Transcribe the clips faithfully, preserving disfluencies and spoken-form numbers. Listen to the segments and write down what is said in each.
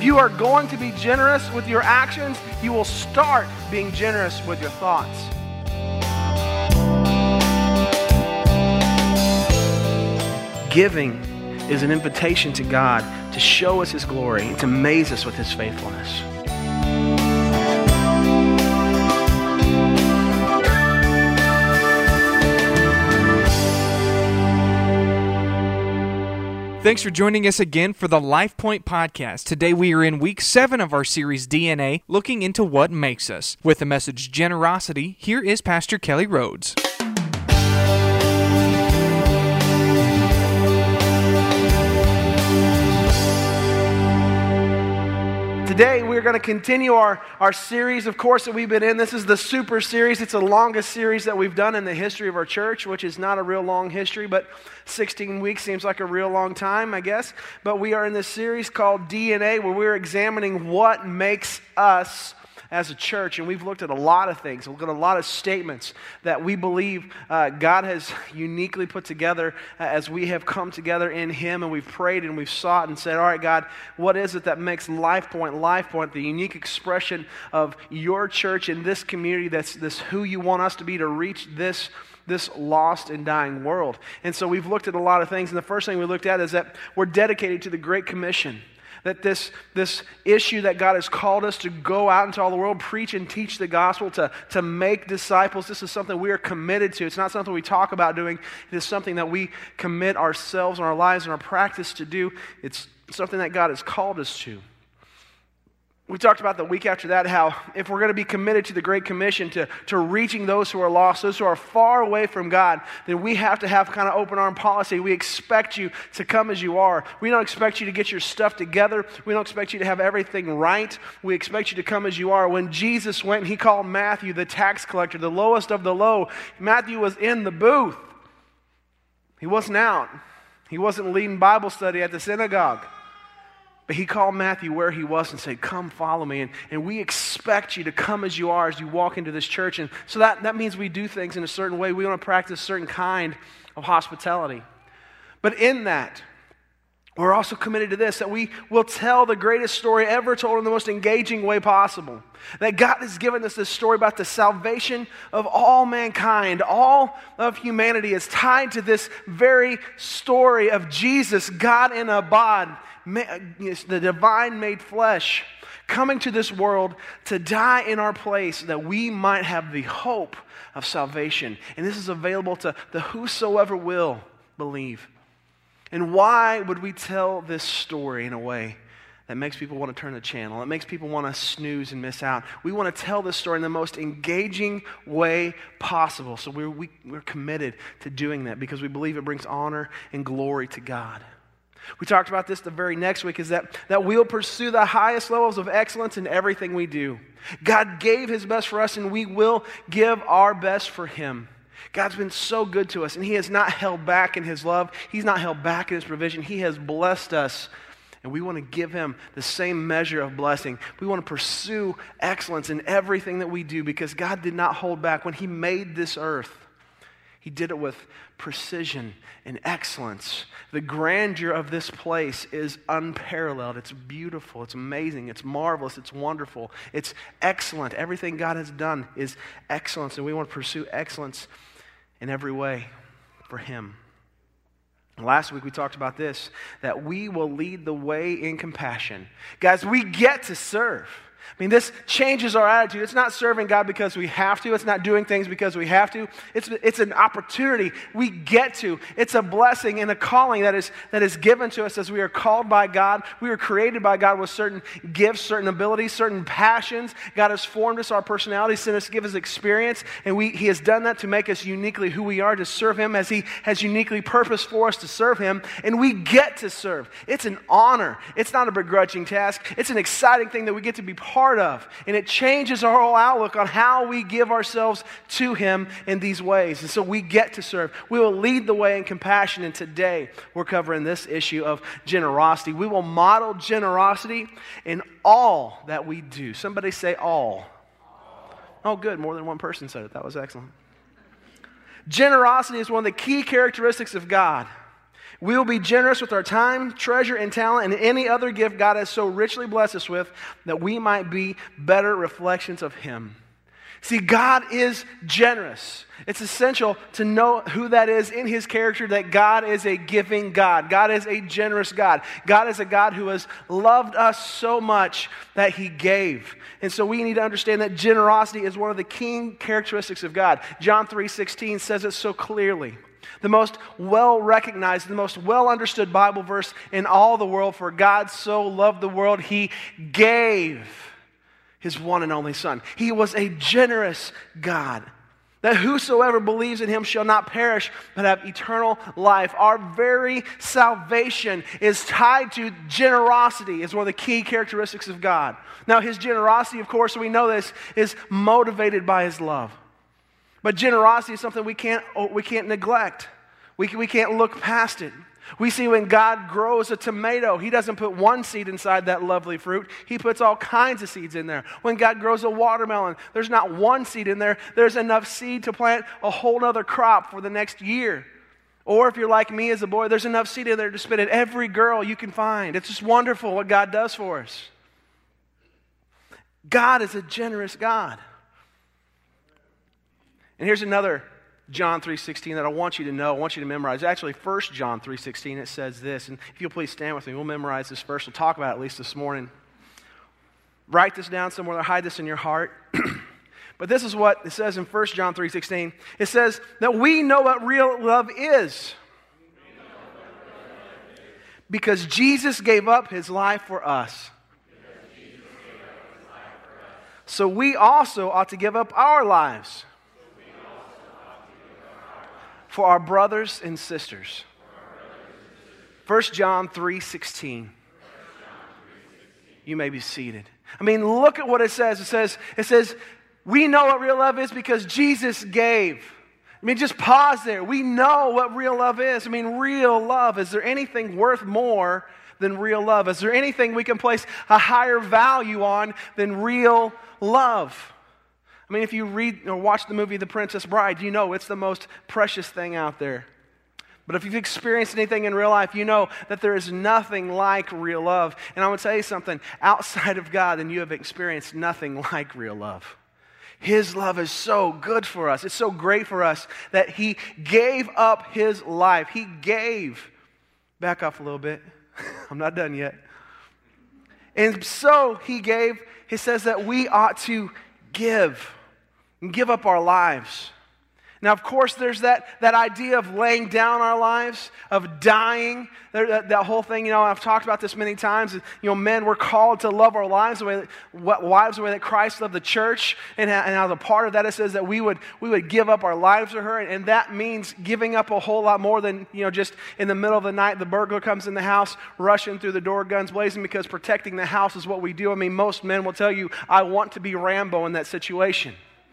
you are going to be generous with your actions, you will start being generous with your thoughts. Giving is an invitation to God to show us His glory and to amaze us with His faithfulness. Thanks for joining us again for the LifePoint Podcast. Today we are in week seven of our series D N A, looking into what makes us. With the message Generosity, here is Pastor Kelly Rhodes. Today, we're going to continue our, our series, of course, that we've been in. This is the Super Series. It's the longest series that we've done in the history of our church, which is not a real long history, but sixteen weeks seems like a real long time, I guess. But we are in this series called D N A, where we're examining what makes us as a church, and we've looked at a lot of things. We've looked at a lot of statements that we believe uh, God has uniquely put together uh, as we have come together in Him, and we've prayed and we've sought and said, all right, God, what is it that makes LifePoint, LifePoint, the unique expression of your church in this community, that's this who you want us to be to reach this this lost and dying world. And so we've looked at a lot of things, and the first thing we looked at is that we're dedicated to the Great Commission. That this, this issue that God has called us to go out into all the world, preach and teach the gospel, to, to make disciples, this is something we are committed to. It's not something we talk about doing. It is something that we commit ourselves and our lives and our practice to do. It's something that God has called us to. We talked about the week after that how if we're going to be committed to the Great Commission, to, to reaching those who are lost, those who are far away from God, then we have to have kind of open arm policy. We expect you to come as you are. We don't expect you to get your stuff together. We don't expect you to have everything right. We expect you to come as you are. When Jesus went and He called Matthew the tax collector, the lowest of the low, Matthew was in the booth. He wasn't out. He wasn't leading Bible study at the synagogue. But He called Matthew where he was and said, come follow me. And, and we expect you to come as you are as you walk into this church. And so that, that means we do things in a certain way. We want to practice a certain kind of hospitality. But in that, we're also committed to this, that we will tell the greatest story ever told in the most engaging way possible. That God has given us this story about the salvation of all mankind. All of humanity is tied to this very story of Jesus, God in a bod, the divine made flesh, coming to this world to die in our place that we might have the hope of salvation. And this is available to the whosoever will believe. And why would we tell this story in a way that makes people want to turn the channel? It makes people want to snooze and miss out. We want to tell this story in the most engaging way possible. So we're, we, we're committed to doing that because we believe it brings honor and glory to God. We talked about this the very next week, is that, that we'll pursue the highest levels of excellence in everything we do. God gave His best for us, and we will give our best for Him. God's been so good to us, and He has not held back in His love. He's not held back in His provision. He has blessed us, and we want to give Him the same measure of blessing. We want to pursue excellence in everything that we do because God did not hold back. When He made this earth, He did it with precision and excellence. The grandeur of this place is unparalleled. It's beautiful. It's amazing. It's marvelous. It's wonderful. It's excellent. Everything God has done is excellence, and we want to pursue excellence in every way for Him. Last week we talked about this, that we will lead the way in compassion. Guys, we get to serve. I mean, this changes our attitude. It's not serving God because we have to. It's not doing things because we have to. It's, it's an opportunity we get to. It's a blessing and a calling that is, that is given to us as we are called by God. We were created by God with certain gifts, certain abilities, certain passions. God has formed us, our personality, sent us to give us experience, and we, He has done that to make us uniquely who we are, to serve Him as He has uniquely purposed for us to serve Him, and we get to serve. It's an honor. It's not a begrudging task. It's an exciting thing that we get to be part of, and it changes our whole outlook on how we give ourselves to Him in these ways. And so we get to serve. We will lead the way in compassion, and today we're covering this issue of generosity. We will model generosity in all that we do. Somebody say all. Oh, good. More than one person said it. That was excellent. Generosity is one of the key characteristics of God. We will be generous with our time, treasure, and talent, and any other gift God has so richly blessed us with, that we might be better reflections of Him. See, God is generous. It's essential to know who that is in His character, that God is a giving God. God is a generous God. God is a God who has loved us so much that He gave. And so we need to understand that generosity is one of the key characteristics of God. John three sixteen says it so clearly. The most well-recognized, the most well-understood Bible verse in all the world. For God so loved the world, He gave His one and only Son. He was a generous God. That whosoever believes in Him shall not perish, but have eternal life. Our very salvation is tied to generosity. It's one of the key characteristics of God. Now, His generosity, of course, we know this, is motivated by His love. But generosity is something we can't, we can't neglect. We, we can't look past it. We see when God grows a tomato, He doesn't put one seed inside that lovely fruit. He puts all kinds of seeds in there. When God grows a watermelon, there's not one seed in there. There's enough seed to plant a whole other crop for the next year. Or if you're like me as a boy, there's enough seed in there to spit at every girl you can find. It's just wonderful what God does for us. God is a generous God. And here's another John three sixteen that I want you to know, I want you to memorize. Actually, First John three sixteen, it says this. And if you'll please stand with me, we'll memorize this verse. We'll talk about it at least this morning. Write this down somewhere, hide this in your heart. But this is what it says in First John three sixteen. It says that we know what real love is. Because Jesus gave up His life for us. So we also ought to give up our lives for our brothers and sisters. First John three sixteen. You may be seated. I mean, look at what it says. It says, it says, we know what real love is because Jesus gave. I mean, just pause there. We know what real love is. I mean, real love. Is there anything worth more than real love? Is there anything we can place a higher value on than real love? I mean, if you read or watch the movie The Princess Bride, you know it's the most precious thing out there. But if you've experienced anything in real life, you know that there is nothing like real love. And I want to tell you something, outside of God, then you have experienced nothing like real love. His love is so good for us. It's so great for us that He gave up His life. He gave. Back up a little bit. I'm not done yet. And so He gave, He says that we ought to give. And give up our lives. Now, of course, there's that, that idea of laying down our lives, of dying. There, that, that whole thing, you know, I've talked about this many times. You know, men, we're called to love our lives the way that, wives the way that Christ loved the church. And, and as a part of that, it says that we would we would give up our lives to her. And, and that means giving up a whole lot more than, you know, just in the middle of the night, the burglar comes in the house, rushing through the door, guns blazing, because protecting the house is what we do. I mean, most men will tell you, I want to be Rambo in that situation.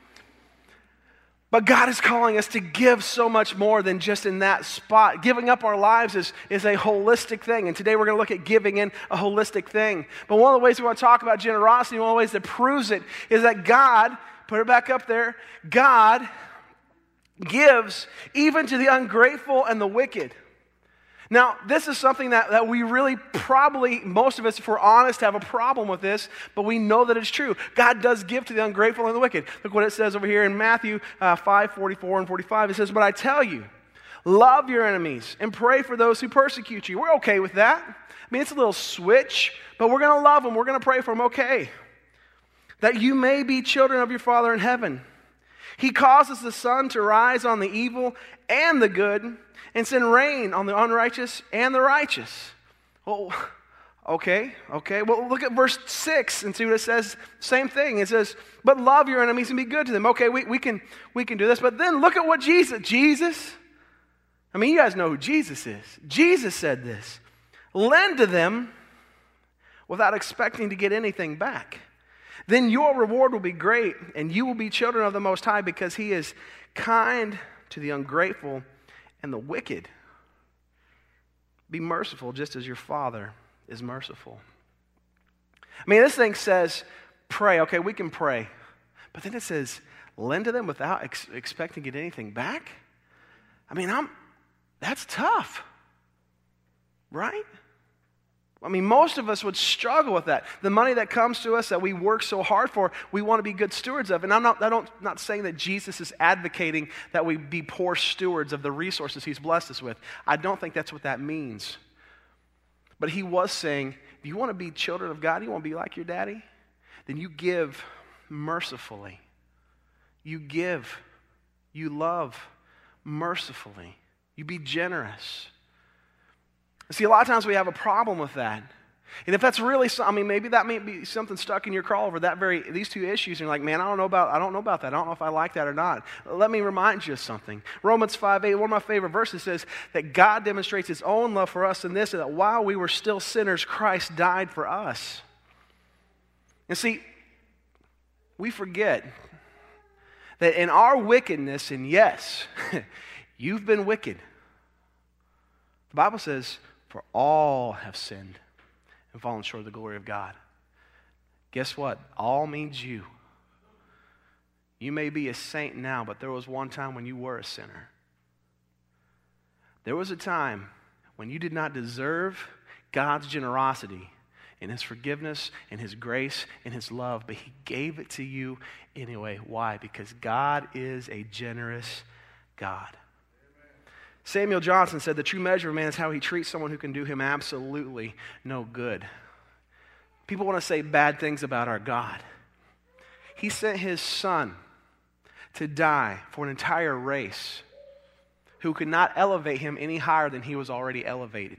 But God is calling us to give so much more than just in that spot. Giving up our lives is, is a holistic thing. And today we're going to look at giving in a holistic thing. But one of the ways we want to talk about generosity, one of the ways that proves it, is that God, put it back up there, God gives even to the ungrateful and the wicked. Now, this is something that, that we really probably, most of us, if we're honest, have a problem with this, but we know that it's true. God does give to the ungrateful and the wicked. Look what it says over here in Matthew uh, five, forty-four and forty-five. It says, but I tell you, love your enemies and pray for those who persecute you. We're okay with that. I mean, it's a little switch, but we're going to love them. We're going to pray for them. Okay. That you may be children of your Father in heaven. He causes the sun to rise on the evil and the good, and send rain on the unrighteous and the righteous. Well, okay, okay. Well, look at verse six and see what it says. Same thing. It says, but love your enemies and be good to them. Okay, we, we can we can do this. But then look at what Jesus, Jesus, I mean, you guys know who Jesus is. Jesus said this. Lend to them without expecting to get anything back. Then your reward will be great, and you will be children of the Most High, because He is kind to the ungrateful and the wicked. Be merciful just as your Father is merciful. I mean, this thing says pray. Okay, we can pray. But then it says lend to them without ex- expecting to get anything back. I mean, I'm that's tough. right? I mean, most of us would struggle with that. The money that comes to us that we work so hard for, we want to be good stewards of. And I'm not, I don't, not saying that Jesus is advocating that we be poor stewards of the resources he's blessed us with. I don't think that's what that means. But he was saying, if you want to be children of God, you want to be like your daddy, then you give mercifully. You give. You love mercifully. You be generous. See, a lot of times we have a problem with that. And if that's really, I mean, maybe that may be something stuck in your craw over that very, these two issues, and you're like, man, I don't know about, I don't know about that. I don't know if I like that or not. Let me remind you of something. Romans five eight, one of my favorite verses says that God demonstrates his own love for us in this, that while we were still sinners, Christ died for us. And see, we forget that in our wickedness, and yes, you've been wicked. The Bible says, for all have sinned and fallen short of the glory of God. Guess what? All means you. You may be a saint now, but there was one time when you were a sinner. There was a time when you did not deserve God's generosity and his forgiveness and his grace and his love, but he gave it to you anyway. Why? Because God is a generous God. Samuel Johnson said the true measure of man is how he treats someone who can do him absolutely no good. People want to say bad things about our God. He sent his son to die for an entire race who could not elevate him any higher than he was already elevated.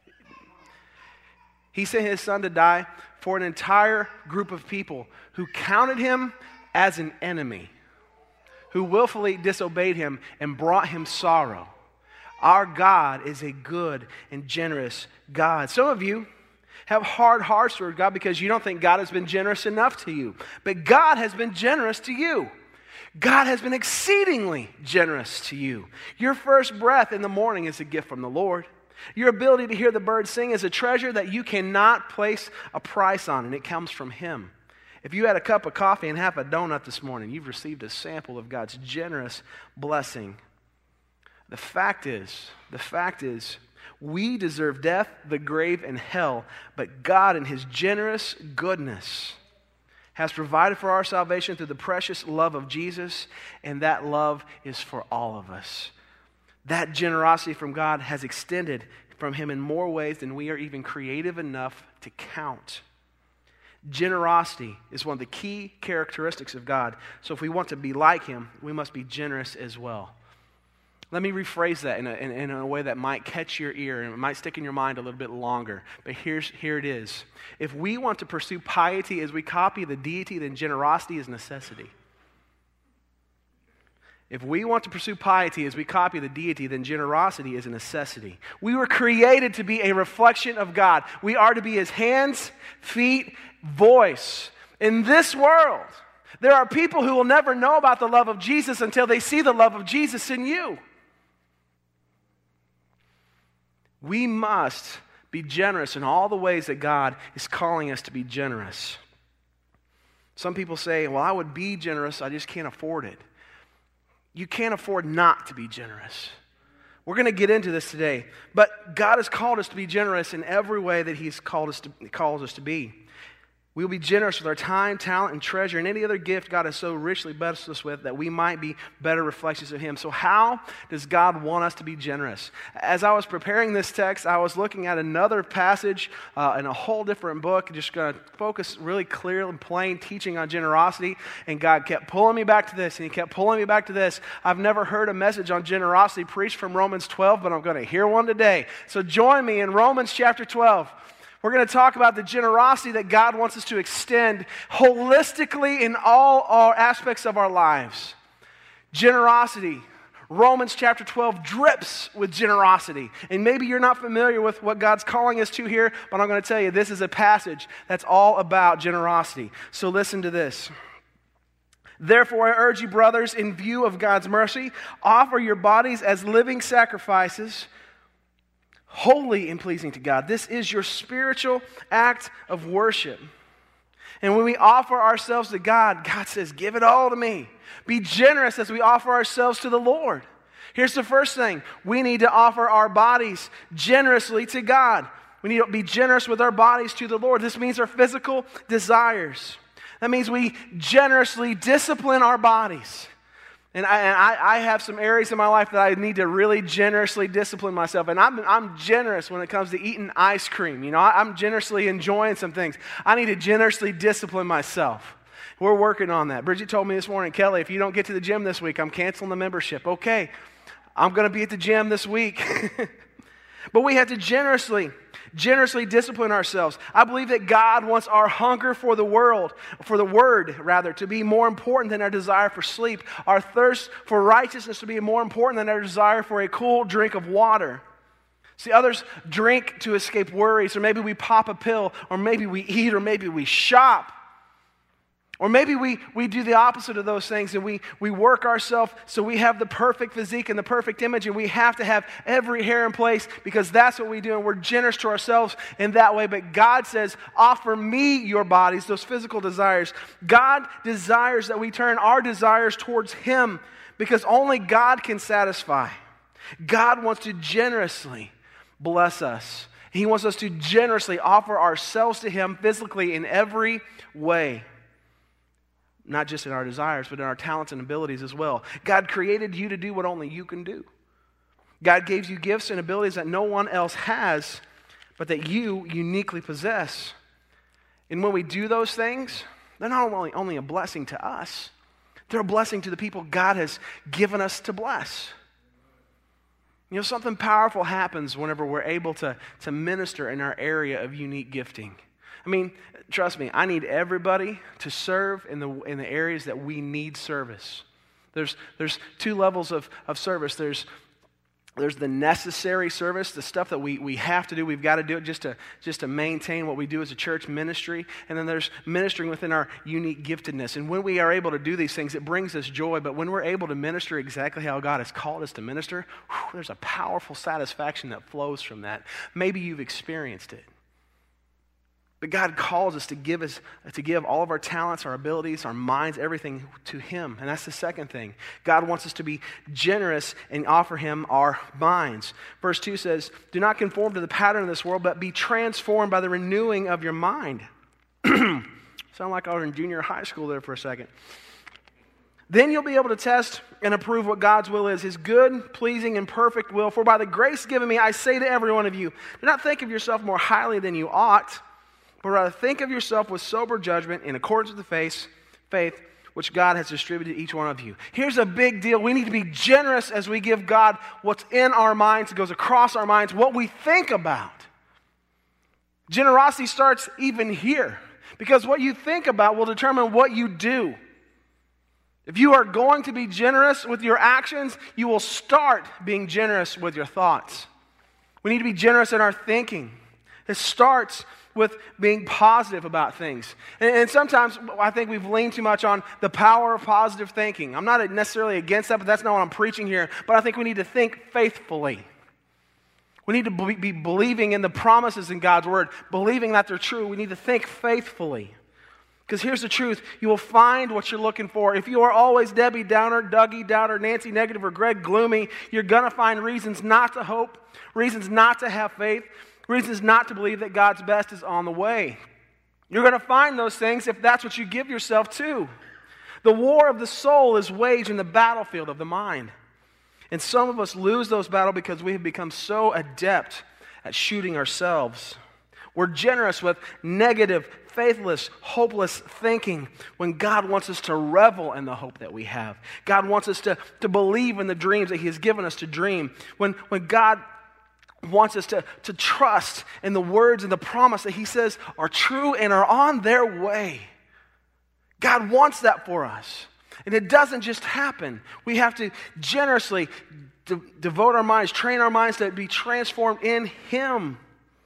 He sent his son to die for an entire group of people who counted him as an enemy, who willfully disobeyed him and brought him sorrow. Our God is a good and generous God. Some of you have hard hearts toward God because you don't think God has been generous enough to you. But God has been generous to you. God has been exceedingly generous to you. Your first breath in the morning is a gift from the Lord. Your ability to hear the birds sing is a treasure that you cannot place a price on, and it comes from him. If you had a cup of coffee and half a donut this morning, you've received a sample of God's generous blessing. The fact is, the fact is, we deserve death, the grave, and hell, but God in his generous goodness has provided for our salvation through the precious love of Jesus, and that love is for all of us. That generosity from God has extended from him in more ways than we are even creative enough to count. Generosity is one of the key characteristics of God. So if we want to be like him, we must be generous as well. Let me rephrase that in a, in, in a way that might catch your ear and it might stick in your mind a little bit longer. But here's, here it is. If we want to pursue piety as we copy the deity, then generosity is necessity. If we want to pursue piety as we copy the deity, then generosity is a necessity. We were created to be a reflection of God. We are to be his hands, feet, voice. In this world, there are people who will never know about the love of Jesus until they see the love of Jesus in you. We must be generous in all the ways that God is calling us to be generous. Some people say, well, I would be generous, I just can't afford it. You can't afford not to be generous. We're going to get into this today, but God has called us to be generous in every way that he's called us to, calls us to be. We will be generous with our time, talent, and treasure, and any other gift God has so richly blessed us with that we might be better reflections of him. So how does God want us to be generous? As I was preparing this text, I was looking at another passage uh, in a whole different book, just going to focus really clear and plain teaching on generosity, and God kept pulling me back to this, and he kept pulling me back to this. I've never heard a message on generosity preached from Romans twelve, but I'm going to hear one today. So join me in Romans chapter twelve. We're going to talk about the generosity that God wants us to extend holistically in all our aspects of our lives. Generosity. Romans chapter twelve drips with generosity. And maybe you're not familiar with what God's calling us to here, but I'm going to tell you this is a passage that's all about generosity. So listen to this. Therefore, I urge you, brothers, in view of God's mercy, offer your bodies as living sacrifices, holy and pleasing to God. This is your spiritual act of worship. And when we offer ourselves to God, God says, give it all to me. Be generous as we offer ourselves to the Lord. Here's the first thing. We need to offer our bodies generously to God. We need to be generous with our bodies to the Lord. This means our physical desires. That means we generously discipline our bodies. And I, and I, I have some areas in my life that I need to really generously discipline myself. And I'm, I'm generous when it comes to eating ice cream. You know, I, I'm generously enjoying some things. I need to generously discipline myself. We're working on that. Bridget told me this morning, Kelly, if you don't get to the gym this week, I'm canceling the membership. Okay, I'm going to be at the gym this week. But we have to generously, generously discipline ourselves. I believe that God wants our hunger for the world, for the word, rather, to be more important than our desire for sleep. Our thirst for righteousness to be more important than our desire for a cool drink of water. See, others drink to escape worries, or maybe we pop a pill, or maybe we eat, or maybe we shop. Or maybe we, we do the opposite of those things and we, we work ourselves so we have the perfect physique and the perfect image, and we have to have every hair in place because that's what we do, and we're generous to ourselves in that way. But God says, offer me your bodies, those physical desires. God desires that we turn our desires towards Him because only God can satisfy. God wants to generously bless us. He wants us to generously offer ourselves to Him physically in every way. Not just in our desires, but in our talents and abilities as well. God created you to do what only you can do. God gave you gifts and abilities that no one else has, but that you uniquely possess. And when we do those things, they're not only, only a blessing to us, they're a blessing to the people God has given us to bless. You know, something powerful happens whenever we're able to, to minister in our area of unique gifting. I mean, trust me, I need everybody to serve in the in the areas that we need service. There's there's two levels of, of service. There's there's the necessary service, the stuff that we, we have to do. We've got to do it just to just to maintain what we do as a church ministry. And then there's ministering within our unique giftedness. And when we are able to do these things, it brings us joy. But when we're able to minister exactly how God has called us to minister, whew, there's a powerful satisfaction that flows from that. Maybe you've experienced it. But God calls us to give us to give all of our talents, our abilities, our minds, everything to Him. And that's the second thing. God wants us to be generous and offer Him our minds. Verse two says, do not conform to the pattern of this world, but be transformed by the renewing of your mind. Sound like I was in junior high school there for a second. Then you'll be able to test and approve what God's will is, His good, pleasing, and perfect will. For by the grace given me, I say to every one of you, do not think of yourself more highly than you ought, but rather think of yourself with sober judgment in accordance with the faith, faith which God has distributed to each one of you. Here's a big deal. We need to be generous as we give God what's in our minds. It goes across our minds, what we think about. Generosity starts even here, because what you think about will determine what you do. If you are going to be generous with your actions, you will start being generous with your thoughts. We need to be generous in our thinking. It starts with being positive about things. And, and sometimes I think we've leaned too much on the power of positive thinking. I'm not necessarily against that, but that's not what I'm preaching here. But I think we need to think faithfully. We need to be, be believing in the promises in God's Word, believing that they're true. We need to think faithfully. Because here's the truth. You will find what you're looking for. If you are always Debbie Downer, Dougie Downer, Nancy Negative, or Greg Gloomy, you're going to find reasons not to hope, reasons not to have faith, reasons not to believe that God's best is on the way. You're going to find those things if that's what you give yourself to. The war of the soul is waged in the battlefield of the mind. And some of us lose those battles because we have become so adept at shooting ourselves. We're generous with negative, faithless, hopeless thinking when God wants us to revel in the hope that we have. God wants us to, to believe in the dreams that He has given us to dream. When, when God wants us to, to trust in the words and the promise that He says are true and are on their way. God wants that for us. And it doesn't just happen. We have to generously de- devote our minds, train our minds to be transformed in Him.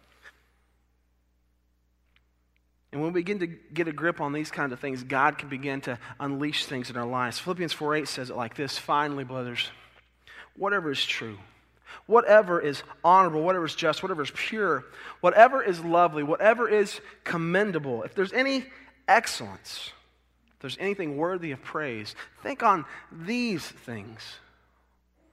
And when we begin to get a grip on these kinds of things, God can begin to unleash things in our lives. Philippians four eight says it like this, finally, brothers, whatever is true, whatever is honorable, whatever is just, whatever is pure, whatever is lovely, whatever is commendable, if there's any excellence, if there's anything worthy of praise, think on these things.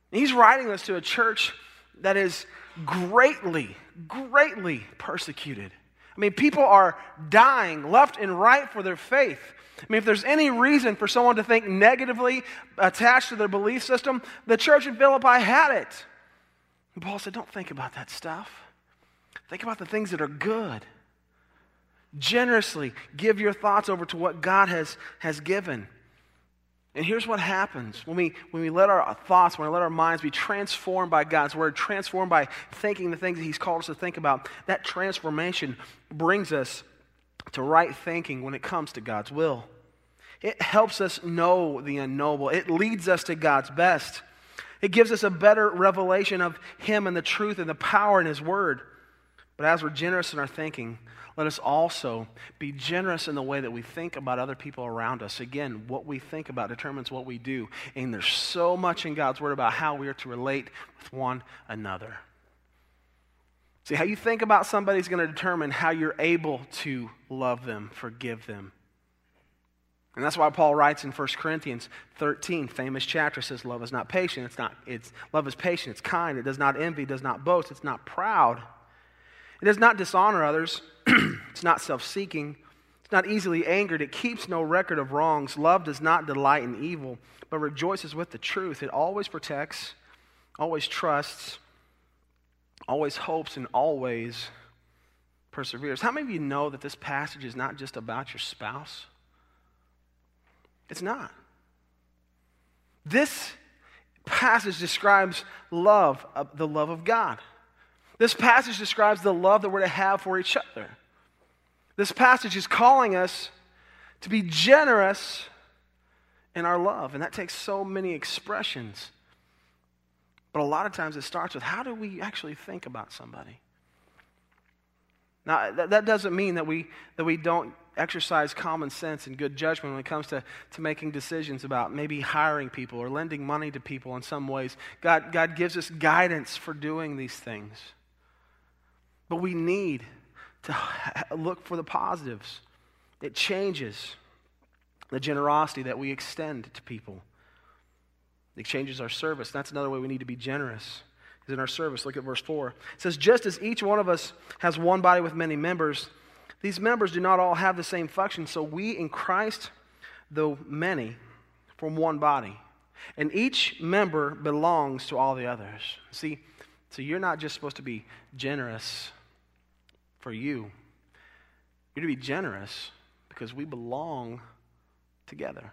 He's writing this to a church that is greatly, greatly persecuted. I mean, people are dying left and right for their faith. I mean, if there's any reason for someone to think negatively attached to their belief system, the church in Philippi had it. And Paul said, don't think about that stuff. Think about the things that are good. Generously give your thoughts over to what God has, has given. And here's what happens when we, when we let our thoughts, when we let our minds be transformed by God's word, transformed by thinking the things that he's called us to think about. That transformation brings us to right thinking when it comes to God's will. It helps us know the unknowable. It leads us to God's best. It gives us a better revelation of him and the truth and the power in his word. But as we're generous in our thinking, let us also be generous in the way that we think about other people around us. Again, what we think about determines what we do. And there's so much in God's word about how we are to relate with one another. See, how you think about somebody is going to determine how you're able to love them, forgive them. And that's why Paul writes in First Corinthians thirteen, famous chapter, says, love is not patient, it's not, it's, love is patient, it's kind, it does not envy, it does not boast, it's not proud. It does not dishonor others. It's not self-seeking. It's not easily angered. It keeps no record of wrongs. Love does not delight in evil, but rejoices with the truth. It always protects, always trusts, always hopes, and always perseveres. How many of you know that this passage is not just about your spouse? It's not. This passage describes love, uh, the love of God. This passage describes the love that we're to have for each other. This passage is calling us to be generous in our love, and that takes so many expressions. But a lot of times it starts with, how do we actually think about somebody? Now, that, that doesn't mean that we that we don't exercise common sense and good judgment when it comes to, to making decisions about maybe hiring people or lending money to people in some ways. God, God gives us guidance for doing these things. But we need to look for the positives. It changes the generosity that we extend to people. It changes our service. That's another way we need to be generous, is in our service. Look at verse four. It says, just as each one of us has one body with many members, these members do not all have the same function, so we in Christ, though many, form one body. And each member belongs to all the others. See, so you're not just supposed to be generous for you. You're to be generous because we belong together.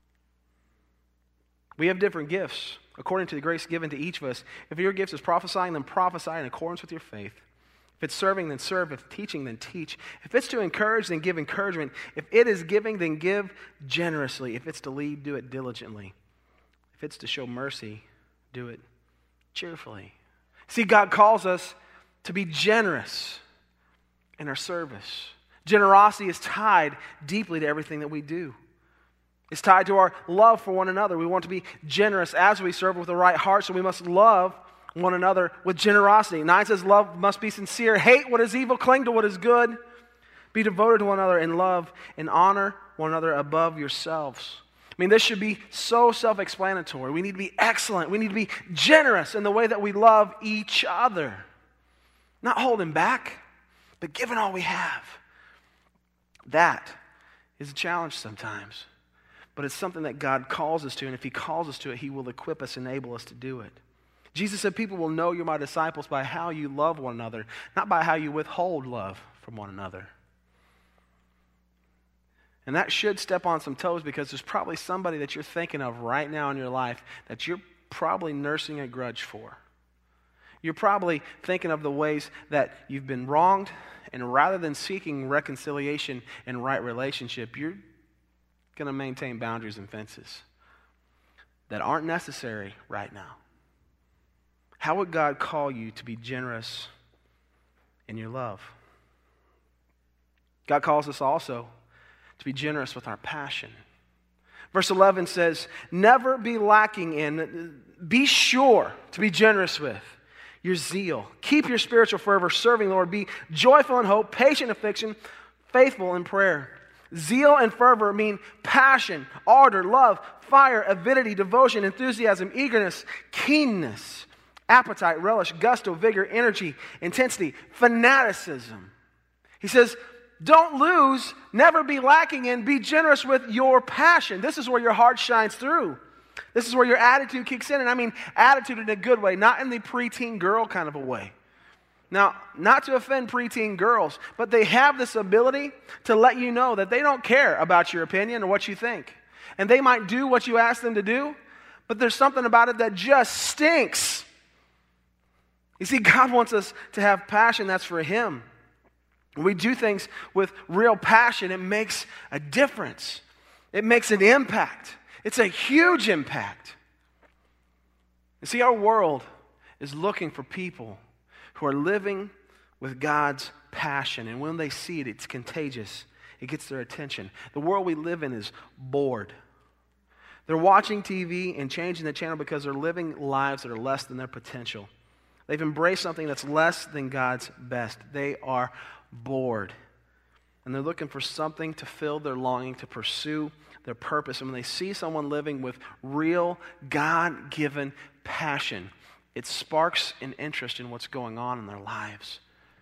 We have different gifts according to the grace given to each of us. If your gift is prophesying, then prophesy in accordance with your faith. If it's serving, then serve. If it's teaching, then teach. If it's to encourage, then give encouragement. If it is giving, then give generously. If it's to lead, do it diligently. If it's to show mercy, do it cheerfully. See, God calls us to be generous in our service. Generosity is tied deeply to everything that we do. It's tied to our love for one another. We want to be generous as we serve with the right heart, so we must love one another with generosity. Nine says love must be sincere. Hate what is evil, cling to what is good. Be devoted to one another in love and honor one another above yourselves. I mean, this should be so self-explanatory. We need to be excellent. We need to be generous in the way that we love each other. Not holding back, but giving all we have. That is a challenge sometimes. But it's something that God calls us to, and if he calls us to it, he will equip us, enable us to do it. Jesus said, people will know you're my disciples by how you love one another, not by how you withhold love from one another. And that should step on some toes, because there's probably somebody that you're thinking of right now in your life that you're probably nursing a grudge for. You're probably thinking of the ways that you've been wronged, and rather than seeking reconciliation and right relationship, you're going to maintain boundaries and fences that aren't necessary right now. How would God call you to be generous in your love? God calls us also to be generous with our passion. Verse eleven says, never be lacking in, be sure to be generous with your zeal. Keep your spiritual fervor, serving the Lord. Be joyful in hope, patient in affliction, faithful in prayer. Zeal and fervor mean passion, ardor, love, fire, avidity, devotion, enthusiasm, eagerness, keenness, appetite, relish, gusto, vigor, energy, intensity, fanaticism. He says, don't lose, never be lacking in, be generous with your passion. This is where your heart shines through. This is where your attitude kicks in, and I mean attitude in a good way, not in the preteen girl kind of a way. Now, not to offend preteen girls, but they have this ability to let you know that they don't care about your opinion or what you think. And they might do what you ask them to do, but there's something about it that just stinks. You see, God wants us to have passion that's for Him. When we do things with real passion, it makes a difference. It makes an impact. It's a huge impact. You see, our world is looking for people who are living with God's passion. And when they see it, it's contagious. It gets their attention. The world we live in is bored. They're watching T V and changing the channel because they're living lives that are less than their potential. They've embraced something that's less than God's best. They are bored. And they're looking for something to fill their longing, to pursue their purpose. And when they see someone living with real, God-given passion, it sparks an interest in what's going on in their lives.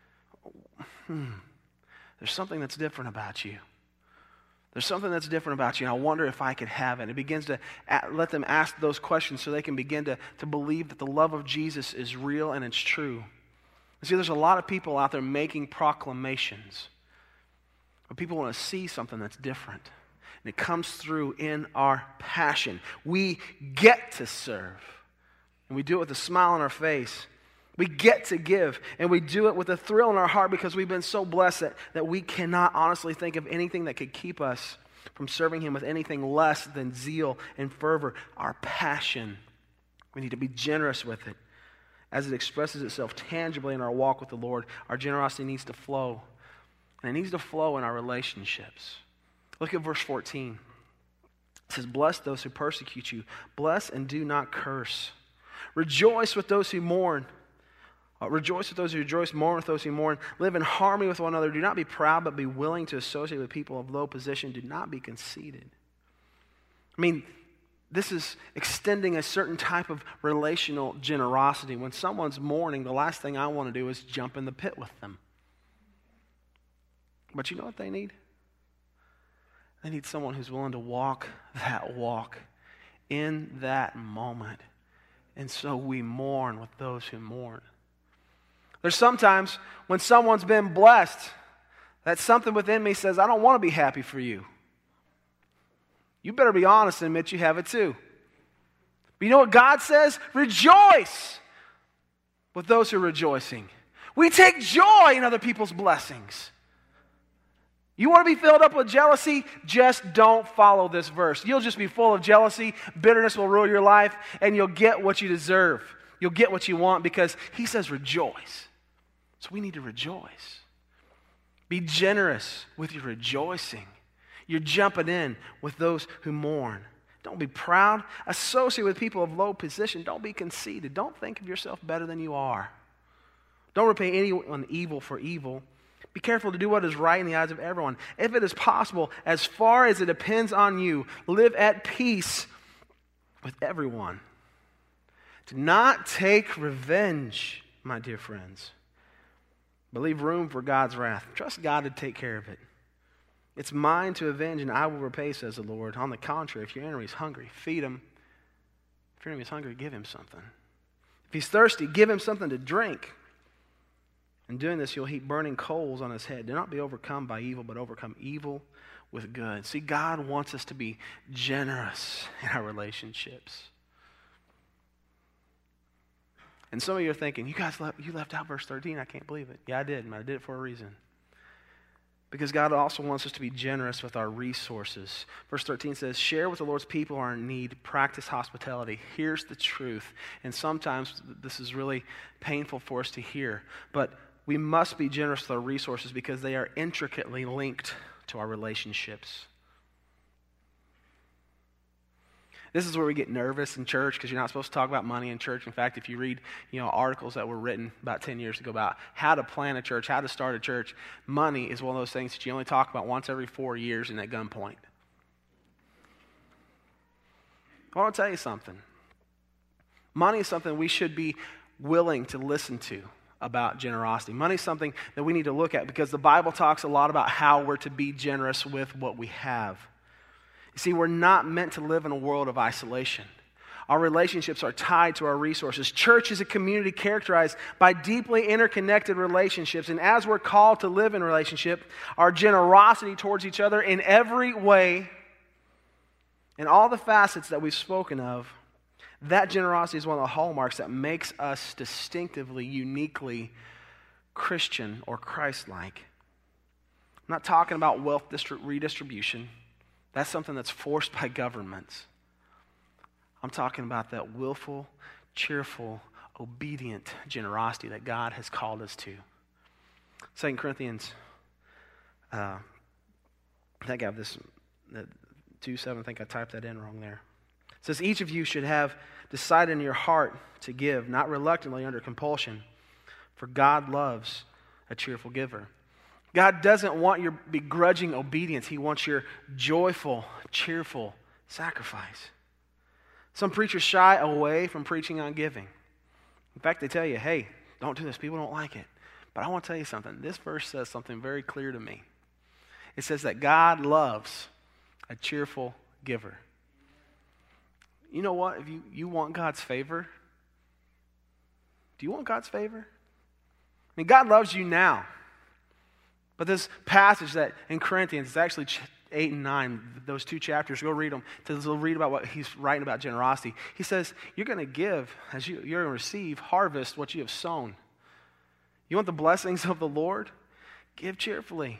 Hmm. There's something that's different about you. There's something that's different about you, and I wonder if I could have it. It begins to let them ask those questions so they can begin to, to believe that the love of Jesus is real and it's true. You see, there's a lot of people out there making proclamations, but people want to see something that's different. And it comes through in our passion. We get to serve. And we do it with a smile on our face. We get to give. And we do it with a thrill in our heart because we've been so blessed that, that we cannot honestly think of anything that could keep us from serving Him with anything less than zeal and fervor. Our passion. We need to be generous with it. As it expresses itself tangibly in our walk with the Lord, our generosity needs to flow. And it needs to flow in our relationships. Look at verse fourteen. It says, bless those who persecute you. Bless and do not curse. Rejoice with those who mourn. Uh, rejoice with those who rejoice. Mourn with those who mourn. Live in harmony with one another. Do not be proud, but be willing to associate with people of low position. Do not be conceited. I mean, this is extending a certain type of relational generosity. When someone's mourning, the last thing I want to do is jump in the pit with them. But you know what they need? They need someone who's willing to walk that walk in that moment. And so we mourn with those who mourn. There's sometimes when someone's been blessed that something within me says, I don't want to be happy for you. You better be honest and admit you have it too. But you know what God says? Rejoice with those who are rejoicing. We take joy in other people's blessings. You want to be filled up with jealousy? Just don't follow this verse. You'll just be full of jealousy. Bitterness will rule your life, and you'll get what you deserve. You'll get what you want because He says rejoice. So we need to rejoice. Be generous with your rejoicing. You're jumping in with those who mourn. Don't be proud. Associate with people of low position. Don't be conceited. Don't think of yourself better than you are. Don't repay anyone evil for evil. Be careful to do what is right in the eyes of everyone. If it is possible, as far as it depends on you, live at peace with everyone. Do not take revenge, my dear friends, but leave room for God's wrath. Trust God to take care of it. It's mine to avenge, and I will repay, says the Lord. On the contrary, if your enemy is hungry, feed him. If your enemy is hungry, give him something. If he's thirsty, give him something to drink. In doing this, you'll heap burning coals on his head. Do not be overcome by evil, but overcome evil with good. See, God wants us to be generous in our relationships. And some of you are thinking, you guys left, you left out verse thirteen. I can't believe it. Yeah, I did, and I did it for a reason. Because God also wants us to be generous with our resources. Verse thirteen says, share with the Lord's people who are in need. Practice hospitality. Here's the truth. And sometimes this is really painful for us to hear. But we must be generous with our resources because they are intricately linked to our relationships. This is where we get nervous in church because you're not supposed to talk about money in church. In fact, if you read, you know, articles that were written about ten years ago about how to plan a church, how to start a church, money is one of those things that you only talk about once every four years in that gunpoint. I want to tell you something. Money is something we should be willing to listen to about generosity. Money is something that we need to look at because the Bible talks a lot about how we're to be generous with what we have. You see, we're not meant to live in a world of isolation. Our relationships are tied to our resources. Church is a community characterized by deeply interconnected relationships. And as we're called to live in relationship, our generosity towards each other in every way, in all the facets that we've spoken of, that generosity is one of the hallmarks that makes us distinctively, uniquely Christian or Christ-like. I'm not talking about wealth redistribution. That's something that's forced by governments. I'm talking about that willful, cheerful, obedient generosity that God has called us to. Second Corinthians, uh, I think I have this, uh, two seven, I think I typed that in wrong there. It says, each of you should have decided in your heart to give, not reluctantly under compulsion, for God loves a cheerful giver. God doesn't want your begrudging obedience. He wants your joyful, cheerful sacrifice. Some preachers shy away from preaching on giving. In fact, they tell you, hey, don't do this. People don't like it. But I want to tell you something. This verse says something very clear to me. It says that God loves a cheerful giver. You know what? If you, you want God's favor, do you want God's favor? I mean, God loves you now. But this passage that in Corinthians, it's actually eight and nine, those two chapters, go read them, to read about what he's writing about generosity. He says, you're going to give, as you, you're going to receive, harvest what you have sown. You want the blessings of the Lord? Give cheerfully.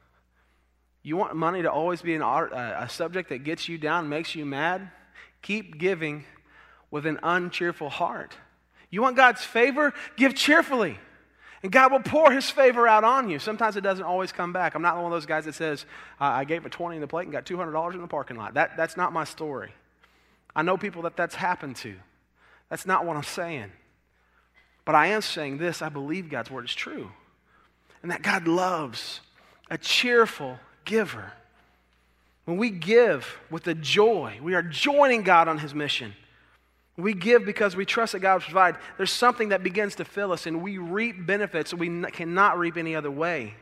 You want money to always be an, a subject that gets you down, makes you mad? Keep giving with an uncheerful heart. You want God's favor? Give cheerfully. And God will pour His favor out on you. Sometimes it doesn't always come back. I'm not one of those guys that says, uh, I gave a twenty in the plate and got two hundred dollars in the parking lot. That, that's not my story. I know people that that's happened to. That's not what I'm saying. But I am saying this, I believe God's word is true. And that God loves a cheerful giver. When we give with the joy, we are joining God on His mission. We give because we trust that God will provide. There's something that begins to fill us, and we reap benefits we cannot reap any other way.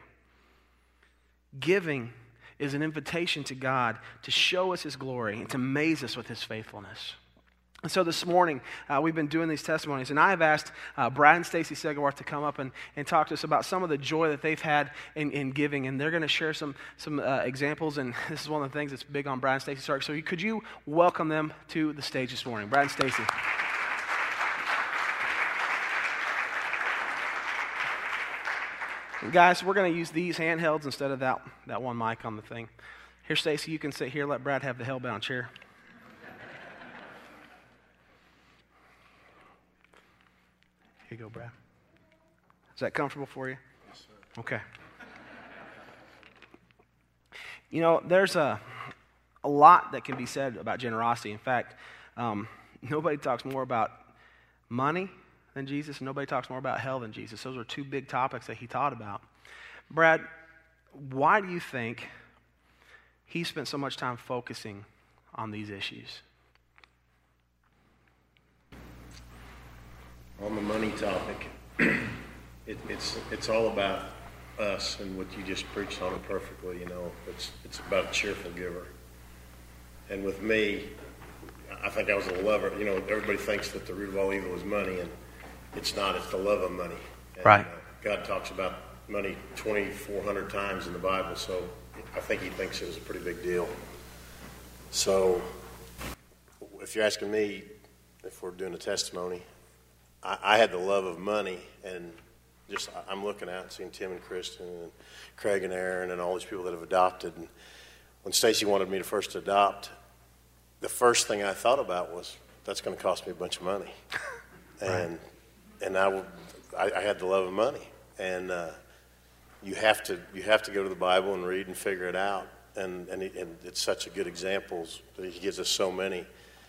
Giving is an invitation to God to show us His glory and to amaze us with His faithfulness. And so this morning, uh, we've been doing these testimonies, and I have asked uh, Brad and Stacy Segawarth to come up and, and talk to us about some of the joy that they've had in, in giving, and they're going to share some some uh, examples, and this is one of the things that's big on Brad and Stacy's heart. So you, could you welcome them to the stage this morning? Brad and Stacy. Guys, we're going to use these handhelds instead of that, that one mic on the thing. Here, Stacy, you can sit here. Let Brad have the hell-bound chair. Here you go, Brad. Is that comfortable for you? Yes, sir. Okay. You know, there's a, a lot that can be said about generosity. In fact, um, nobody talks more about money than Jesus, and nobody talks more about hell than Jesus. Those are two big topics that he taught about. Brad, why do you think he spent so much time focusing on these issues? On the money topic, it, it's it's all about us, and what you just preached on it perfectly. You know, it's it's about a cheerful giver. And with me, I think I was a lover. You know, everybody thinks that the root of all evil is money, and it's not. It's the love of money. And, right. Uh, God talks about money twenty-four hundred times in the Bible, so I think He thinks it was a pretty big deal. So, if you're asking me if we're doing a testimony, I, I had the love of money, and just I'm looking out and seeing Tim and Kristen and Craig and Aaron and all these people that have adopted. And when Stacy wanted me to first adopt, the first thing I thought about was, that's going to cost me a bunch of money. And and I, I, I had the love of money. And uh, you have to you have to go to the Bible and read and figure it out. And and, it, and it's such a good examples that he gives us so many.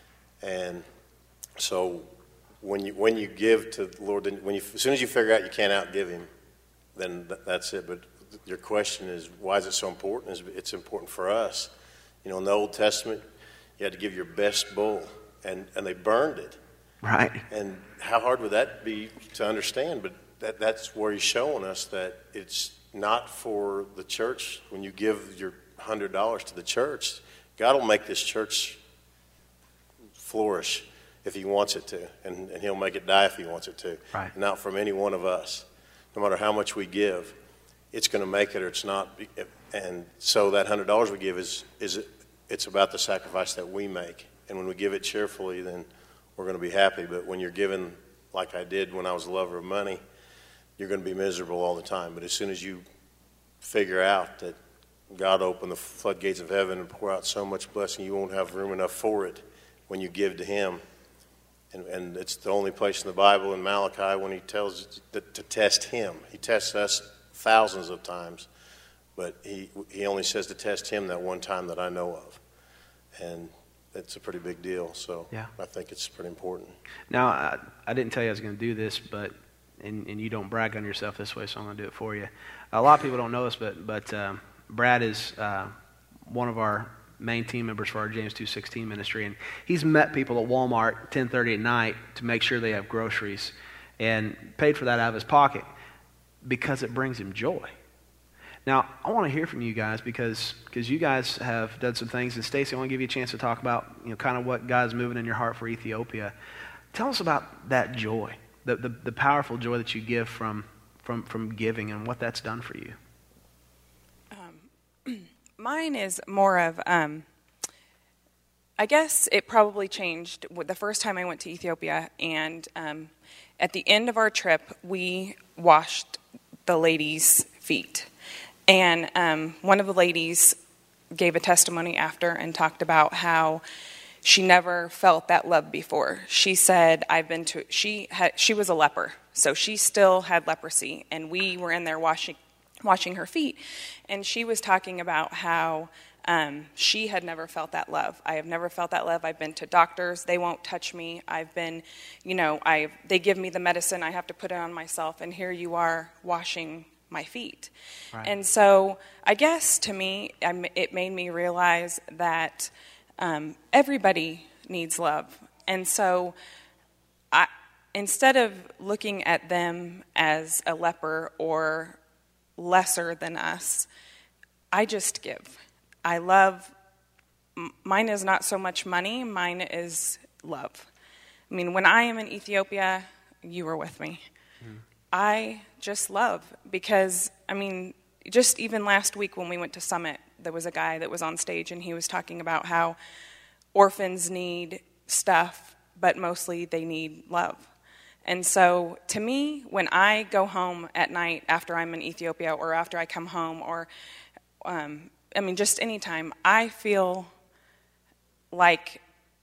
And so when you when you give to the Lord, then when you as soon as you figure out you can't outgive Him, then th- that's it. But your question is, why is it so important? It's, it's important for us. You know, in the Old Testament, you had to give your best bull, and, and they burned it. Right. And how hard would that be to understand? But that, that's where He's showing us that it's not for the church. When you give your one hundred dollars to the church, God will make this church flourish if He wants it to, and, and He'll make it die if He wants it to. Right. Not from any one of us. No matter how much we give, it's going to make it or it's not. And so that one hundred dollars we give is, is it's about the sacrifice that we make. And when we give it cheerfully, then we're going to be happy. But when you're giving like I did when I was a lover of money, you're going to be miserable all the time. But as soon as you figure out that God opened the floodgates of heaven and pour out so much blessing, you won't have room enough for it when you give to Him. And, and it's the only place in the Bible in Malachi when He tells us to, to test Him. He tests us thousands of times, but he, he only says to test Him that one time that I know of. And it's a pretty big deal, so yeah. I think it's pretty important. Now, I, I didn't tell you I was going to do this, but and, and you don't brag on yourself this way, so I'm going to do it for you. A lot of people don't know this, but, but um, Brad is uh, one of our main team members for our James two sixteen ministry, and he's met people at Walmart ten thirty at night to make sure they have groceries, and paid for that out of his pocket because it brings him joy. Now, I want to hear from you guys because because you guys have done some things, and Stacy, I want to give you a chance to talk about you know kind of what God's moving in your heart for Ethiopia. Tell us about that joy, the the, the powerful joy that you give from from from giving, and what that's done for you. Mine is more of, um, I guess it probably changed the first time I went to Ethiopia, and um, at the end of our trip, we washed the ladies' feet. And um, one of the ladies gave a testimony after and talked about how she never felt that love before. She said, I've been to, she had, she was a leper, so she still had leprosy, and we were in there washing washing her feet, and she was talking about how um, she had never felt that love. I have never felt that love. I've been to doctors. They won't touch me. I've been, you know, I they give me the medicine. I have to put it on myself, and here you are washing my feet. Right. And so I guess to me, I'm, it made me realize that um, everybody needs love. And so I, instead of looking at them as a leper or lesser than us, I just give. I love, mine is not so much money, mine is love. I mean, when I am in Ethiopia, you were with me. Mm. I just love because, I mean, just even last week when we went to Summit, there was a guy that was on stage and he was talking about how orphans need stuff, but mostly they need love. And so, to me, when I go home at night after I'm in Ethiopia or after I come home or, um, I mean, just any time, I feel like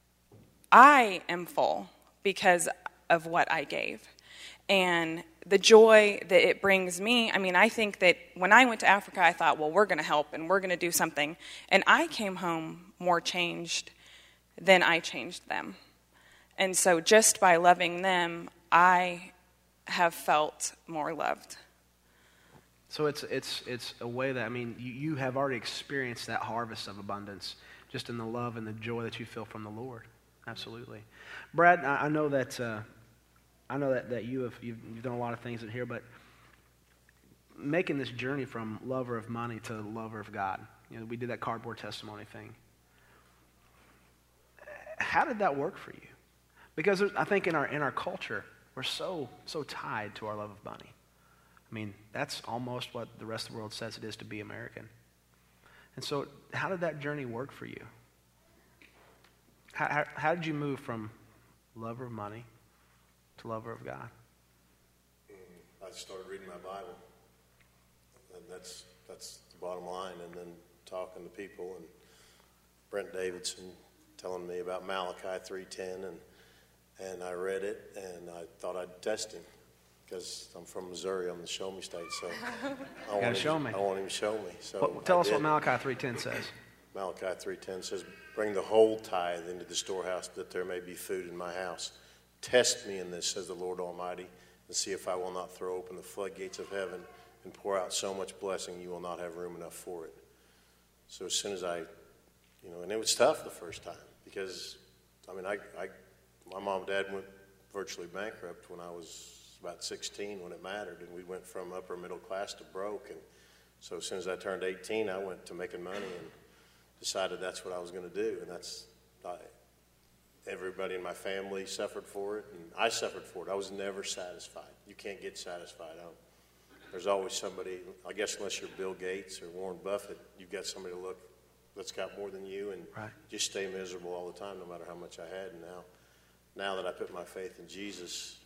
I am full because of what I gave. And the joy that it brings me, I mean, I think that when I went to Africa, I thought, well, we're going to help and we're going to do something. And I came home more changed than I changed them. And so just by loving them, I have felt more loved. So it's it's it's a way that, I mean, you, you have already experienced that harvest of abundance just in the love and the joy that you feel from the Lord. Absolutely. Brad, I, I know that uh, I know that, that you have you've, you've done a lot of things in here, but making this journey from lover of money to lover of God, you know, we did that cardboard testimony thing. How did that work for you? Because I think in our in our culture, we're so so tied to our love of money. I mean, that's almost what the rest of the world says it is to be American. And so, how did that journey work for you? How how, how did you move from lover of money to lover of God? I started reading my Bible, and that's that's the bottom line. And then talking to people, and Brent Davidson telling me about Malachi three ten, and and I read it, and I thought I'd test him because I'm from Missouri. I'm the show me state, so I want, show him, me. I want him to show me. So well, tell I us did. what Malachi three ten says. Malachi three ten says, bring the whole tithe into the storehouse that there may be food in my house. Test me in this, says the Lord Almighty, and see if I will not throw open the floodgates of heaven and pour out so much blessing you will not have room enough for it. So as soon as I, you know, and it was tough the first time because, I mean, I, I my mom and dad went virtually bankrupt when I was about sixteen when it mattered, and we went from upper middle class to broke. And so as soon as I turned eighteen, I went to making money and decided that's what I was going to do. And that's, I, everybody in my family suffered for it, and I suffered for it. I was never satisfied. You can't get satisfied. I don't, there's always somebody, I guess unless you're Bill Gates or Warren Buffett, you've got somebody to look that's got more than you and right. just stay miserable all the time no matter how much I had. And now, now that I put my faith in Jesus,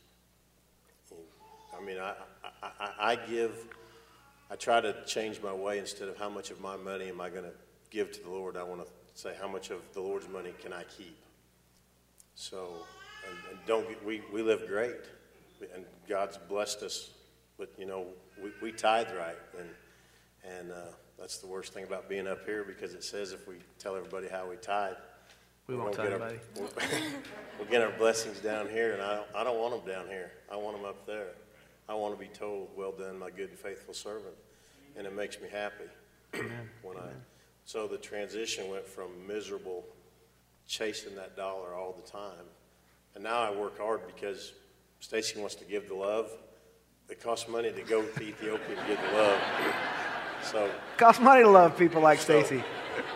I mean, I, I, I, I give, I try to change my way. Instead of how much of my money am I going to give to the Lord, I want to say how much of the Lord's money can I keep. So, and, and don't get, we, we live great, and God's blessed us, but, you know, we, we tithe right, and and uh, that's the worst thing about being up here, because it says if we tell everybody how we tithe, we, we won't tell get anybody. Our, we'll, we'll get our blessings down here, and I don't, I don't want them down here. I want them up there. I want to be told, well done, my good and faithful servant, and it makes me happy. Amen. when Amen. I So the transition went from miserable, chasing that dollar all the time, and now I work hard because Stacy wants to give the love. It costs money to go to Ethiopia to give the love. So It costs money to love people like so, Stacy.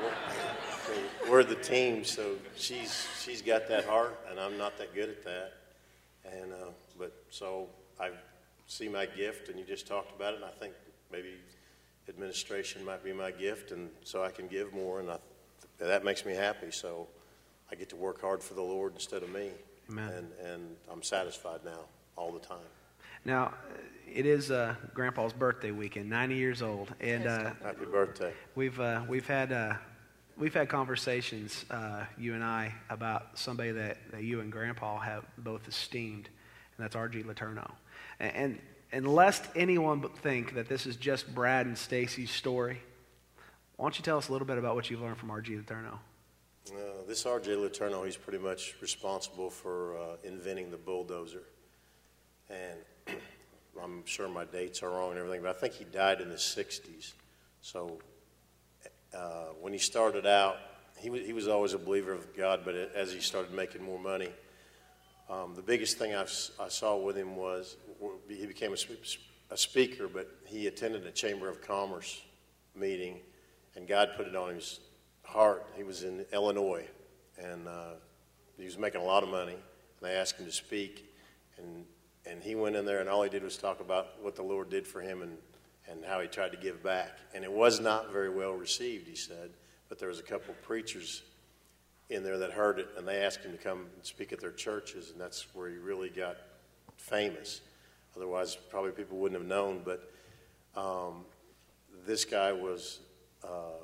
we're, we're the team, so she's she's got that heart, and I'm not that good at that. And uh, but so I see my gift, and you just talked about it, and I think maybe administration might be my gift, and so I can give more, and I, that makes me happy. So I get to work hard for the Lord instead of me. Amen. And and I'm satisfied now all the time. Now, it is uh, Grandpa's birthday weekend, ninety years old, and uh, Happy birthday. we've uh, we've had uh, we've had conversations, uh, you and I, about somebody that, that you and Grandpa have both esteemed, and that's R G Letourneau. And, and and lest anyone but think that this is just Brad and Stacy's story, why don't you tell us a little bit about what you've learned from R G Letourneau? Uh, this R J Letourneau, he's pretty much responsible for uh, inventing the bulldozer. And I'm sure my dates are wrong and everything, but I think he died in the sixties. So uh, when he started out, he was, he was always a believer of God, but as he started making more money, um, the biggest thing I've, I saw with him was he became a, a speaker, but he attended a Chamber of Commerce meeting, and God put it on his heart. He was in Illinois, and uh, he was making a lot of money, and they asked him to speak, and and he went in there, and all he did was talk about what the Lord did for him and, and how he tried to give back. And it was not very well received, he said, but there was a couple of preachers in there that heard it, and they asked him to come and speak at their churches, and that's where he really got famous. Otherwise, probably people wouldn't have known, but um, this guy was uh,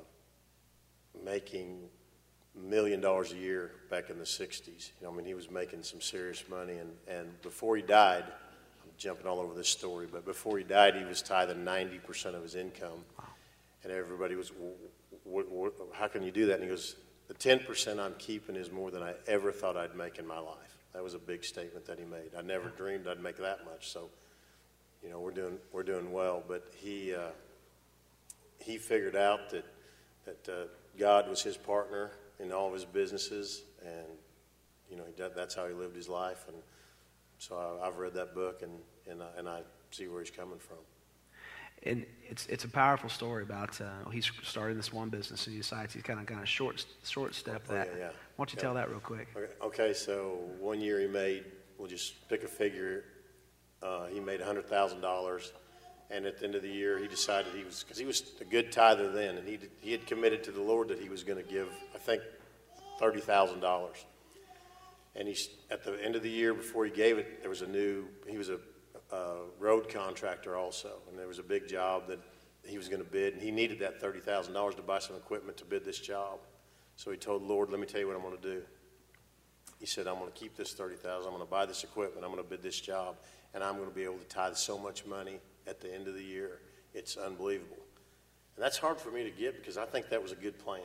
making a million dollars a year back in the sixties. You know, I mean, he was making some serious money, and, and before he died, I'm jumping all over this story, but before he died, he was tithing ninety percent of his income, and everybody was, w- w- how can you do that? And he goes, the ten percent I'm keeping is more than I ever thought I'd make in my life. That was a big statement that he made. I never dreamed I'd make that much, so, you know, we're doing, we're doing well, but he, uh, he figured out that, that uh, God was his partner in all of his businesses, and you know, he did, that's how he lived his life. And so I, I've read that book, and and I, and I see where he's coming from. And it's it's a powerful story about uh, he's starting this one business, and he decides he's kind of kind of short short step Oh, that. yeah, yeah. Why don't you Yeah. tell that real quick? Okay, okay, so one year he made, we'll just pick a figure, uh, he made one hundred thousand dollars, and at the end of the year he decided he was, because he was a good tither then, and he did, he had committed to the Lord that he was going to give, I think, thirty thousand dollars. And he's, at the end of the year before he gave it, there was a new, he was a, a road contractor also, and there was a big job that he was going to bid, and he needed that thirty thousand dollars to buy some equipment to bid this job. So he told the Lord, let me tell you what I'm going to do. He said, I'm going to keep this thirty thousand dollars, I'm going to buy this equipment, I'm going to bid this job, and I'm going to be able to tithe so much money at the end of the year. It's unbelievable. And that's hard for me to get because I think that was a good plan.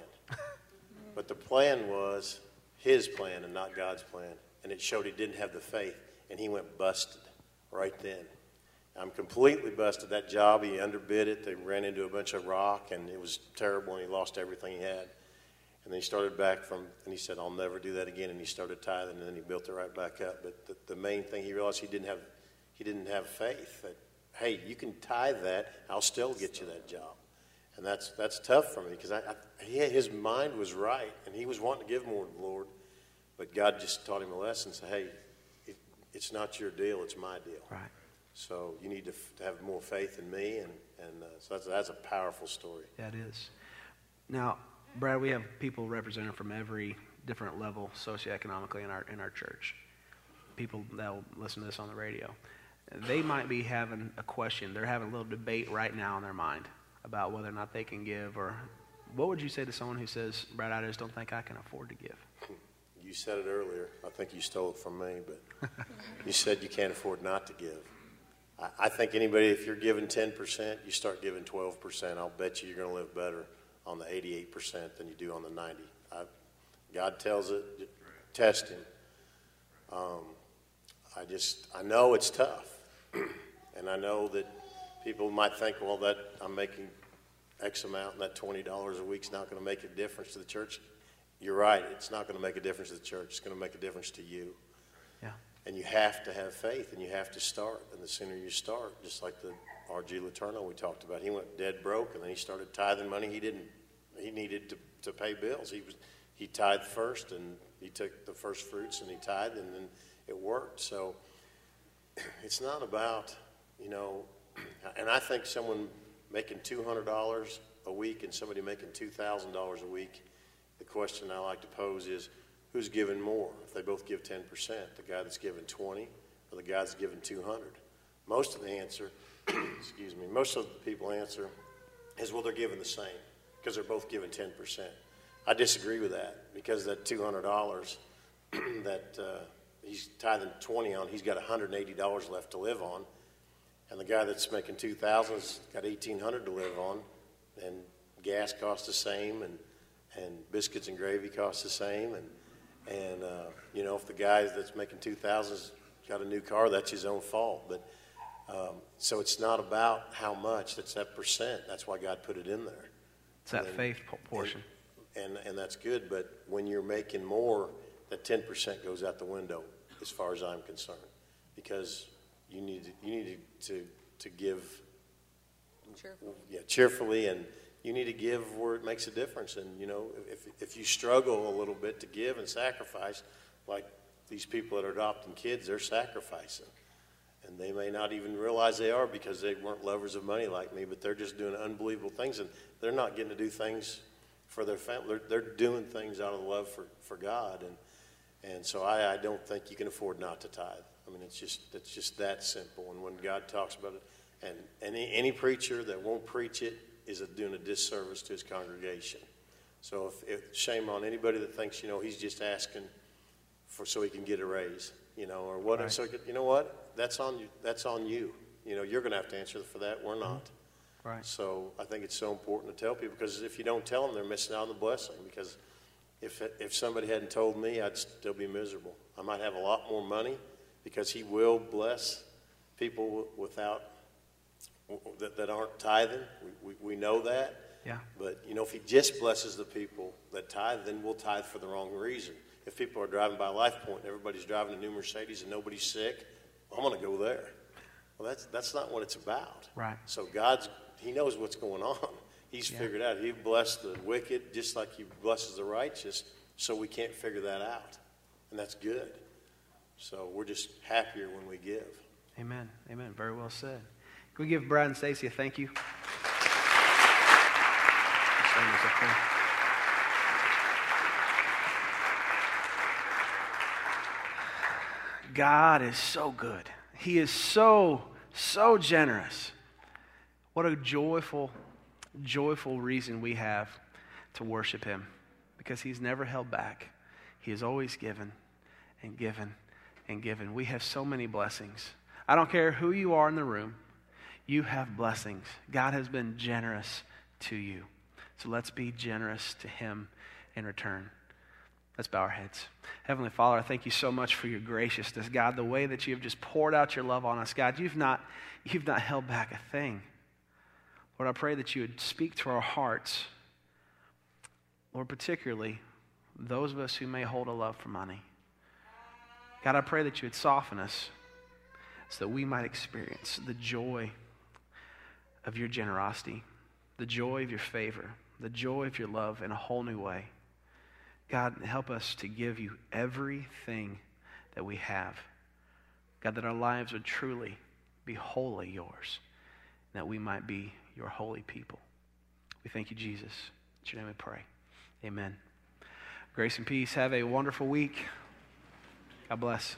But the plan was his plan and not God's plan. And it showed he didn't have the faith. And he went busted right then. I'm completely busted. That job, he underbid it. They ran into a bunch of rock, and it was terrible, and he lost everything he had. And then he started back from, and he said, I'll never do that again. And he started tithing, and then he built it right back up. But the, the main thing, he realized he didn't have, he didn't have faith. That, hey, you can tithe that. I'll still get you that job. And that's that's tough for me because I, I, he, his mind was right, and he was wanting to give more to the Lord. But God just taught him a lesson. Said, hey, it, it's not your deal. It's my deal. Right. So you need to, f- to have more faith in me, and, and uh, so that's, that's a powerful story. That is. Now, Brad, we have people represented from every different level socioeconomically in our in our church. People that will listen to this on the radio. They might be having a question. They're having a little debate right now in their mind about whether or not they can give. Or what would you say to someone who says, Brad, I just don't think I can afford to give? You said it earlier. I think you stole it from me, but you said you can't afford not to give. I, I think anybody, if you're giving ten percent, you start giving twelve percent, I'll bet you you're going to live better on the eighty-eight percent than you do on the ninety. I, God tells it, test him. Um, I just, I know it's tough. And I know that people might think, well, that I'm making X amount and that twenty dollars a week is not going to make a difference to the church. You're right. It's not going to make a difference to the church. It's going to make a difference to you. Yeah. And you have to have faith, and you have to start. And the sooner you start, just like the R G Letourneau we talked about, he went dead broke, and then he started tithing money he didn't, he needed to, to pay bills. He was, he tithed first, and he took the first fruits, and he tithed, and then it worked. So it's not about, you know, and I think someone making two hundred dollars a week and somebody making two thousand dollars a week, the question I like to pose is, who's giving more? If they both give ten percent, the guy that's giving twenty or the guy that's giving two hundred? Most of the answer, excuse me, most of the people answer is, well, they're giving the same because they're both giving ten percent. I disagree with that because that two hundred dollars that uh, he's tithing twenty on, he's got one hundred eighty dollars left to live on. And the guy that's making two thousand dollars has got eighteen hundred dollars to live on, and gas costs the same, and, and biscuits and gravy cost the same, and and uh, you know, if the guy that's making two thousand dollars has got a new car, that's his own fault. But um, so it's not about how much; it's that percent. That's why God put it in there. It's that and, faith portion, and, and and that's good. But when you're making more, that ten percent goes out the window, as far as I'm concerned, because you need to, you need to to give Cheerful. yeah cheerfully, and you need to give where it makes a difference. And you know, if if you struggle a little bit to give and sacrifice, like these people that are adopting kids, they're sacrificing, and they may not even realize they are because they weren't lovers of money like me, but they're just doing unbelievable things, and they're not getting to do things for their family. They're, they're doing things out of love for, for God, and and so I, I don't think you can afford not to tithe. I mean, it's just it's just that simple. And when God talks about it, and any any preacher that won't preach it is a, doing a disservice to his congregation. So if, if shame on anybody that thinks, you know, he's just asking for so he can get a raise, you know, or whatever. Right. So you know what? That's on you. That's on you. You know, you're going to have to answer for that. We're not. right? So I think it's so important to tell people, because if you don't tell them, they're missing out on the blessing. Because if if somebody hadn't told me, I'd still be miserable. I might have a lot more money, because he will bless people without that, that aren't tithing. We, we we know that. Yeah. But you know, if he just blesses the people that tithe, then we'll tithe for the wrong reason. If people are driving by Life Point and everybody's driving a new Mercedes and nobody's sick, I'm going to go there. Well, that's that's not what it's about. Right. So God's, he knows what's going on. He's Yeah. figured out. He blessed the wicked just like he blesses the righteous, so we can't figure that out. And that's good. So we're just happier when we give. Amen. Amen. Very well said. Can we give Brad and Stacy a thank you? God is so good. He is so, so generous. What a joyful, joyful reason we have to worship him, because he's never held back. He has always given and given and given. We have so many blessings. I don't care who you are in the room, you have blessings. God has been generous to you. So let's be generous to him in return. Let's bow our heads. Heavenly Father, I thank you so much for your graciousness, God, the way that you have just poured out your love on us. God, you've not, you've not held back a thing. Lord, I pray that you would speak to our hearts. Lord, particularly those of us who may hold a love for money. God, I pray that you would soften us so that we might experience the joy of your generosity, the joy of your favor, the joy of your love in a whole new way. God, help us to give you everything that we have. God, that our lives would truly be wholly yours, and that we might be your holy people. We thank you, Jesus. In your name we pray. Amen. Grace and peace. Have a wonderful week. God bless.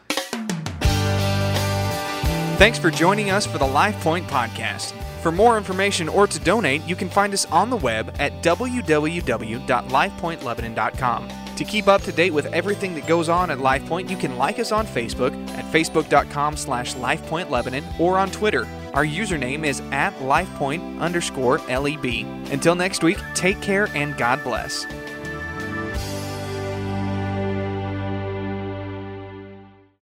Thanks for joining us for the LifePoint Podcast. For more information or to donate, you can find us on the web at w w w dot life point lebanon dot com. To keep up to date with everything that goes on at LifePoint, you can like us on Facebook at facebook dot com slash life point lebanon or on Twitter. Our username is at lifepoint underscore L E B. Until next week, take care and God bless.